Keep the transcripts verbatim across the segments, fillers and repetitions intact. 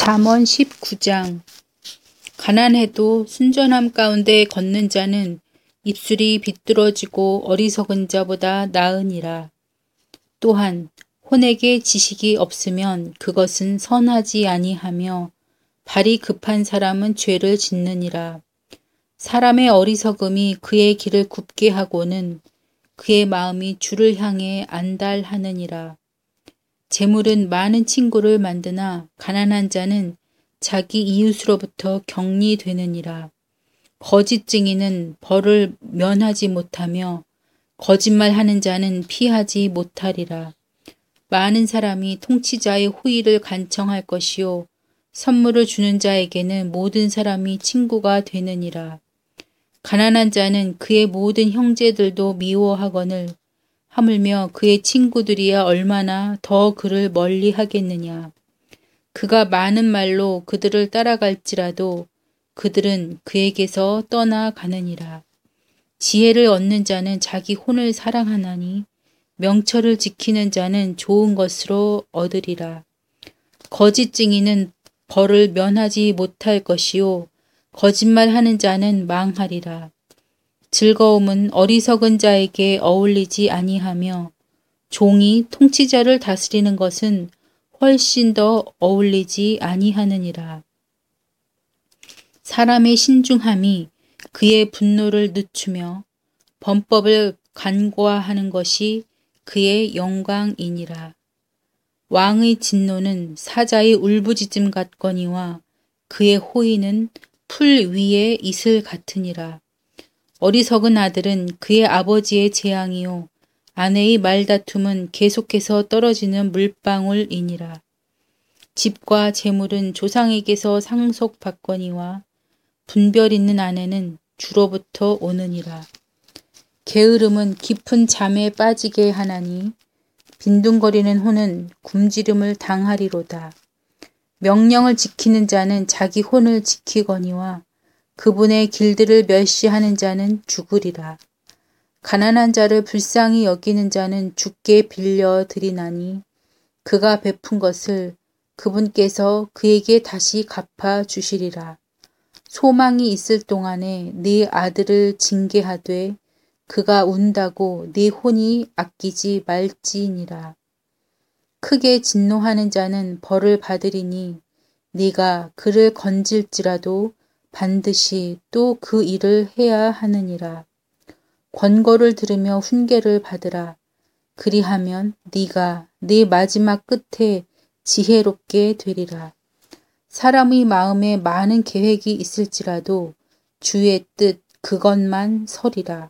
잠언 십구 장. 가난해도 순전함 가운데 걷는 자는 입술이 비뚤어지고 어리석은 자보다 나으니라. 또한 혼에게 지식이 없으면 그것은 선하지 아니하며 발이 급한 사람은 죄를 짓느니라. 사람의 어리석음이 그의 길을 굽게 하고는 그의 마음이 주를 향해 안달하느니라. 재물은 많은 친구를 만드나 가난한 자는 자기 이웃으로부터 격리되느니라. 거짓 증인은 벌을 면하지 못하며 거짓말하는 자는 피하지 못하리라. 많은 사람이 통치자의 호의를 간청할 것이요 선물을 주는 자에게는 모든 사람이 친구가 되느니라. 가난한 자는 그의 모든 형제들도 미워하거늘 하물며 그의 친구들이야 얼마나 더 그를 멀리 하겠느냐. 그가 많은 말로 그들을 따라갈지라도 그들은 그에게서 떠나가느니라. 지혜를 얻는 자는 자기 혼을 사랑하나니 명철을 지키는 자는 좋은 것으로 얻으리라. 거짓 증인은 벌을 면하지 못할 것이요 거짓말하는 자는 망하리라. 즐거움은 어리석은 자에게 어울리지 아니하며 종이 통치자를 다스리는 것은 훨씬 더 어울리지 아니하느니라. 사람의 신중함이 그의 분노를 늦추며 범법을 간과하는 것이 그의 영광이니라. 왕의 진노는 사자의 울부짖음 같거니와 그의 호의는 풀 위의 이슬 같으니라. 어리석은 아들은 그의 아버지의 재앙이요 아내의 말다툼은 계속해서 떨어지는 물방울이니라. 집과 재물은 조상에게서 상속받거니와 분별 있는 아내는 주로부터 오느니라. 게으름은 깊은 잠에 빠지게 하나니 빈둥거리는 혼은 굶주림을 당하리로다. 명령을 지키는 자는 자기 혼을 지키거니와 그분의 길들을 멸시하는 자는 죽으리라. 가난한 자를 불쌍히 여기는 자는 주께 빌려 드리나니 그가 베푼 것을 그분께서 그에게 다시 갚아 주시리라. 소망이 있을 동안에 네 아들을 징계하되 그가 운다고 네 혼이 아끼지 말지니라. 크게 진노하는 자는 벌을 받으리니 네가 그를 건질지라도 반드시 또 그 일을 해야 하느니라. 권고를 들으며 훈계를 받으라. 그리하면 네가 네 마지막 끝에 지혜롭게 되리라. 사람의 마음에 많은 계획이 있을지라도 주의 뜻 그것만 서리라.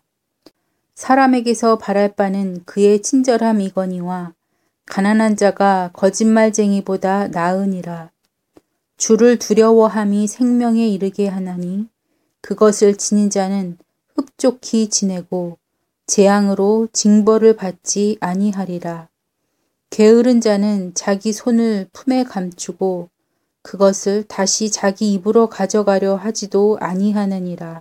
사람에게서 바랄 바는 그의 친절함이거니와 가난한 자가 거짓말쟁이보다 나으니라. 주를 두려워함이 생명에 이르게 하나니 그것을 지닌 자는 흡족히 지내고 재앙으로 징벌을 받지 아니하리라. 게으른 자는 자기 손을 품에 감추고 그것을 다시 자기 입으로 가져가려 하지도 아니하느니라.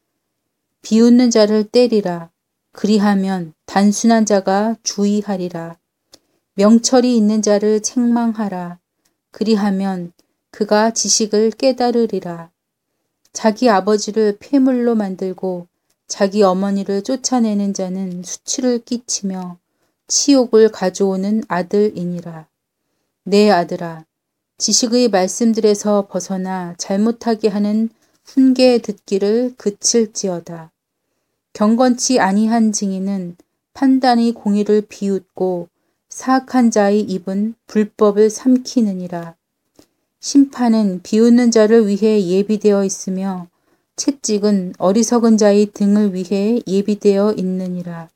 비웃는 자를 때리라. 그리하면 단순한 자가 주의하리라. 명철이 있는 자를 책망하라. 그리하면 그가 지식을 깨달으리라. 자기 아버지를 폐물로 만들고 자기 어머니를 쫓아내는 자는 수치를 끼치며 치욕을 가져오는 아들이니라. 내 아들아, 지식의 말씀들에서 벗어나 잘못하게 하는 훈계 듣기를 그칠지어다. 경건치 아니한 증인은 판단의 공의를 비웃고 사악한 자의 입은 불법을 삼키느니라. 심판은 비웃는 자를 위해 예비되어 있으며 채찍은 어리석은 자의 등을 위해 예비되어 있느니라.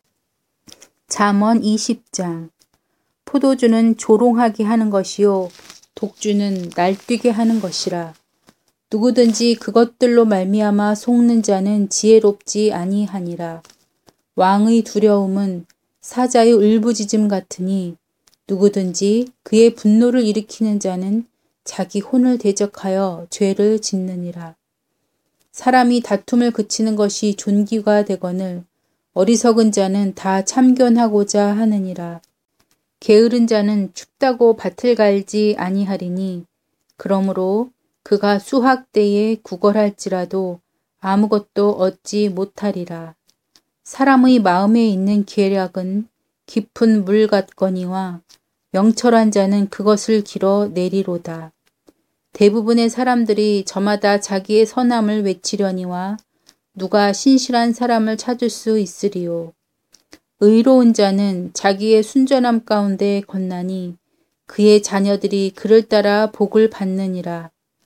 잠언 이십 장. 포도주는 조롱하게 하는 것이요 독주는 날뛰게 하는 것이라. 누구든지 그것들로 말미암아 속는 자는 지혜롭지 아니하니라. 왕의 두려움은 사자의 울부짖음 같으니 누구든지 그의 분노를 일으키는 자는 자기 혼을 대적하여 죄를 짓느니라. 사람이 다툼을 그치는 것이 존귀가 되거늘 어리석은 자는 다 참견하고자 하느니라. 게으른 자는 춥다고 밭을 갈지 아니하리니 그러므로 그가 수학대에 구걸할지라도 아무것도 얻지 못하리라. 사람의 마음에 있는 계략은 깊은 물 같거니와 명철한 자는 그것을 길어 내리로다. 대부분의 사람들이 저마다 자기의 선함을 외치려니와 누가 신실한 사람을 찾을 수 있으리요. 의로운 자는 자기의 순전함 가운데 건나니 그의 자녀들이 그를 따라 복을 받느니라.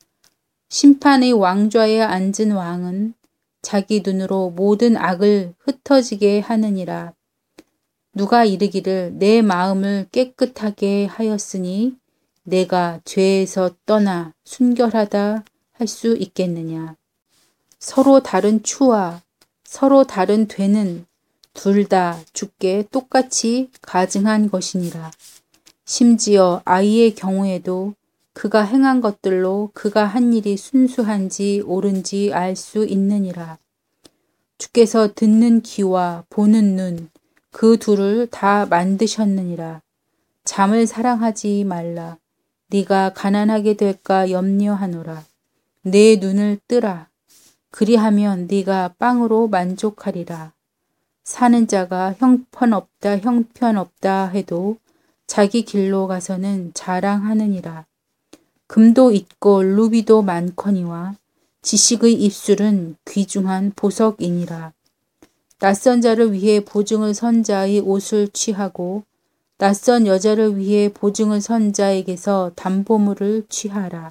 심판의 왕좌에 앉은 왕은 자기 눈으로 모든 악을 흩어지게 하느니라. 누가 이르기를 내 마음을 깨끗하게 하였으니 내가 죄에서 떠나 순결하다 할 수 있겠느냐. 서로 다른 추와 서로 다른 되는 둘 다 주께 똑같이 가증한 것이니라. 심지어 아이의 경우에도 그가 행한 것들로 그가 한 일이 순수한지 옳은지 알 수 있느니라. 주께서 듣는 귀와 보는 눈, 그 둘을 다 만드셨느니라. 잠을 사랑하지 말라. 네가 가난하게 될까 염려하노라. 내 눈을 뜨라. 그리하면 네가 빵으로 만족하리라. 사는 자가 형편없다 형편없다 해도 자기 길로 가서는 자랑하느니라. 금도 있고 루비도 많거니와 지식의 입술은 귀중한 보석이니라. 낯선 자를 위해 보증을 선 자의 옷을 취하고 낯선 여자를 위해 보증을 선 자에게서 담보물을 취하라.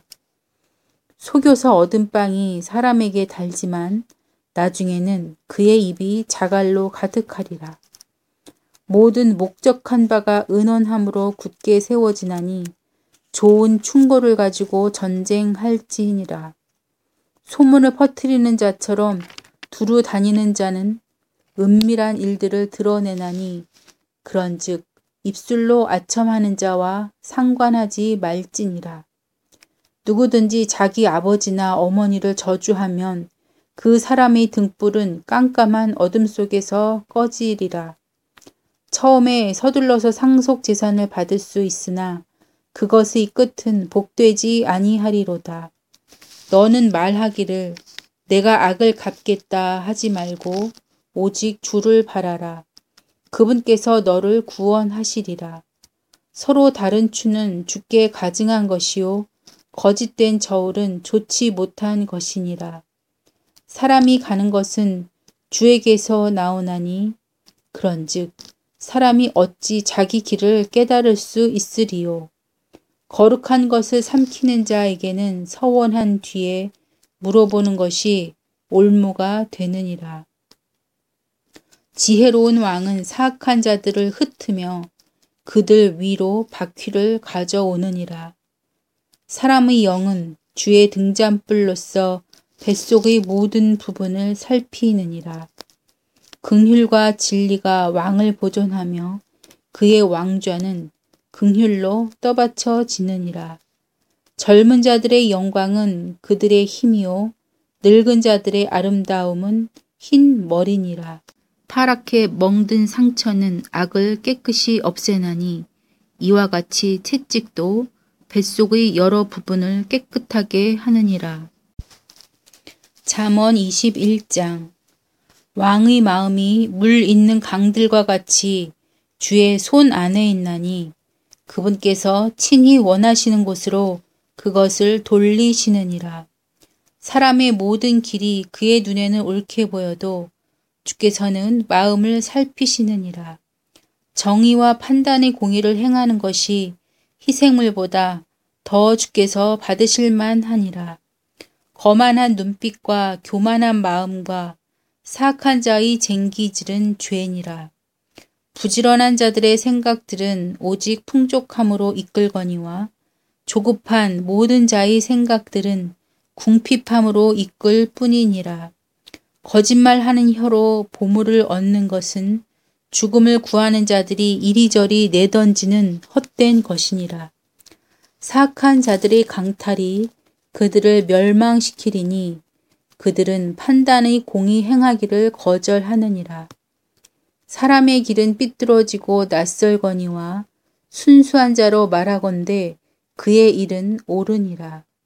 속여서 얻은 빵이 사람에게 달지만 나중에는 그의 입이 자갈로 가득하리라. 모든 목적한 바가 은원함으로 굳게 세워지나니 좋은 충고를 가지고 전쟁할지니라. 소문을 퍼뜨리는 자처럼 두루 다니는 자는 은밀한 일들을 드러내나니 그런즉 입술로 아첨하는 자와 상관하지 말지니라. 누구든지 자기 아버지나 어머니를 저주하면 그 사람의 등불은 깜깜한 어둠 속에서 꺼지리라. 처음에 서둘러서 상속 재산을 받을 수 있으나 그것의 끝은 복되지 아니하리로다. 너는 말하기를 내가 악을 갚겠다 하지 말고 오직 주를 바라라. 그분께서 너를 구원하시리라. 서로 다른 추는 주께 가증한 것이요 거짓된 저울은 좋지 못한 것이니라. 사람이 가는 것은 주에게서 나오나니 그런즉 사람이 어찌 자기 길을 깨달을 수 있으리요. 거룩한 것을 삼키는 자에게는 서원한 뒤에 물어보는 것이 올무가 되느니라. 지혜로운 왕은 사악한 자들을 흩으며 그들 위로 바퀴를 가져오느니라. 사람의 영은 주의 등잔불로서 뱃속의 모든 부분을 살피느니라. 긍휼과 진리가 왕을 보존하며 그의 왕좌는 긍휼로 떠받쳐지느니라. 젊은 자들의 영광은 그들의 힘이요 늙은 자들의 아름다움은 흰 머리니라. 파랗게 멍든 상처는 악을 깨끗이 없애나니 이와 같이 채찍도 뱃속의 여러 부분을 깨끗하게 하느니라. 잠언 이십일 장. 왕의 마음이 물 있는 강들과 같이 주의 손 안에 있나니 그분께서 친히 원하시는 곳으로 그것을 돌리시느니라. 사람의 모든 길이 그의 눈에는 옳게 보여도 주께서는 마음을 살피시느니라. 정의와 판단의 공의를 행하는 것이 희생물보다 더 주께서 받으실 만하니라. 거만한 눈빛과 교만한 마음과 사악한 자의 쟁기질은 죄니라. 부지런한 자들의 생각들은 오직 풍족함으로 이끌거니와 조급한 모든 자의 생각들은 궁핍함으로 이끌 뿐이니라. 거짓말하는 혀로 보물을 얻는 것은 죽음을 구하는 자들이 이리저리 내던지는 헛된 것이니라. 사악한 자들의 강탈이 그들을 멸망시키리니 그들은 판단의 공의 행하기를 거절하느니라. 사람의 길은 삐뚤어지고 낯설거니와 순수한 자로 말하건대 그의 일은 옳으니라.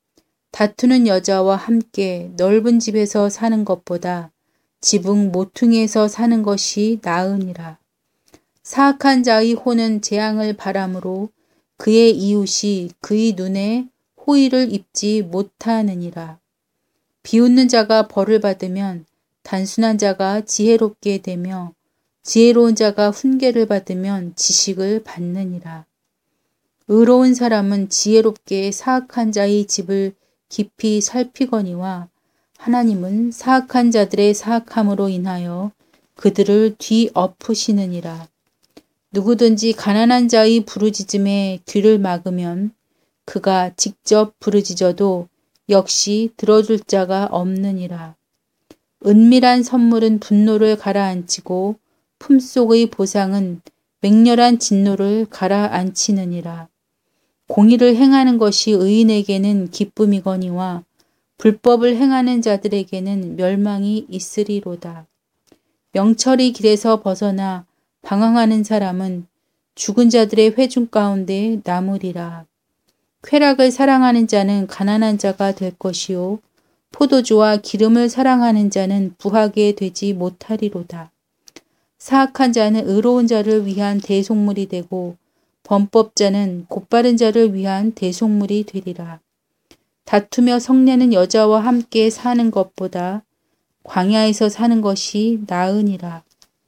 다투는 여자와 함께 넓은 집에서 사는 것보다 지붕 모퉁이에서 사는 것이 나으니라. 사악한 자의 혼은 재앙을 바람으로 그의 이웃이 그의 눈에 호의를 입지 못하느니라. 비웃는 자가 벌을 받으면 단순한 자가 지혜롭게 되며 지혜로운 자가 훈계를 받으면 지식을 받느니라. 의로운 사람은 지혜롭게 사악한 자의 집을 깊이 살피거니와 하나님은 사악한 자들의 사악함으로 인하여 그들을 뒤엎으시느니라. 누구든지 가난한 자의 부르짖음에 귀를 막으면 그가 직접 부르짖어도 역시 들어줄 자가 없느니라. 은밀한 선물은 분노를 가라앉히고 품속의 보상은 맹렬한 진노를 가라앉히느니라. 공의를 행하는 것이 의인에게는 기쁨이거니와 불법을 행하는 자들에게는 멸망이 있으리로다. 명철의 길에서 벗어나 방황하는 사람은 죽은 자들의 회중 가운데 남으리라. 쾌락을 사랑하는 자는 가난한 자가 될 것이요 포도주와 기름을 사랑하는 자는 부하게 되지 못하리로다. 사악한 자는 의로운 자를 위한 대속물이 되고 범법자는 곧바른 자를 위한 대속물이 되리라. 다투며 성내는 여자와 함께 사는 것보다 광야에서 사는 것이 나으니라.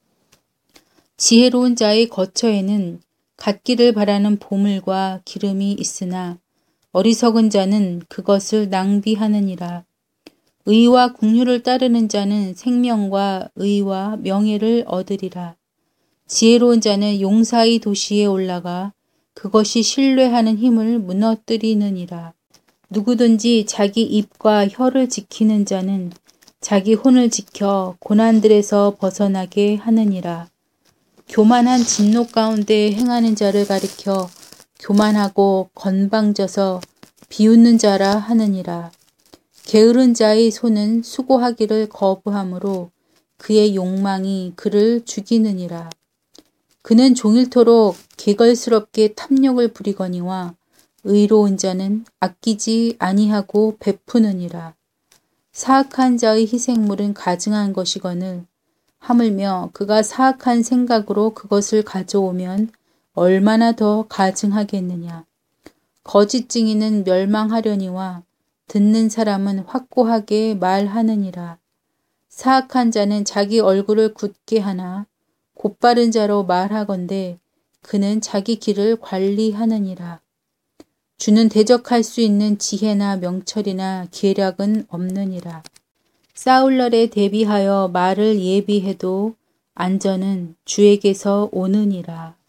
지혜로운 자의 거처에는 갖기를 바라는 보물과 기름이 있으나 어리석은 자는 그것을 낭비하느니라. 의와 긍휼을 따르는 자는 생명과 의와 명예를 얻으리라. 지혜로운 자는 용사의 도시에 올라가 그것이 신뢰하는 힘을 무너뜨리느니라. 누구든지 자기 입과 혀를 지키는 자는 자기 혼을 지켜 고난들에서 벗어나게 하느니라. 교만한 진노 가운데 행하는 자를 가리켜 교만하고 건방져서 비웃는 자라 하느니라. 게으른 자의 손은 수고하기를 거부하므로 그의 욕망이 그를 죽이느니라. 그는 종일토록 개걸스럽게 탐욕을 부리거니와 의로운 자는 아끼지 아니하고 베푸느니라. 사악한 자의 희생물은 가증한 것이거늘 하물며 그가 사악한 생각으로 그것을 가져오면 얼마나 더 가증하겠느냐. 거짓 증인은 멸망하려니와 듣는 사람은 확고하게 말하느니라. 사악한 자는 자기 얼굴을 굳게 하나 곧바른 자로 말하건대 그는 자기 길을 관리하느니라. 주는 대적할 수 있는 지혜나 명철이나 계략은 없느니라. 싸울 날에 대비하여 말을 예비해도 안전은 주에게서 오느니라.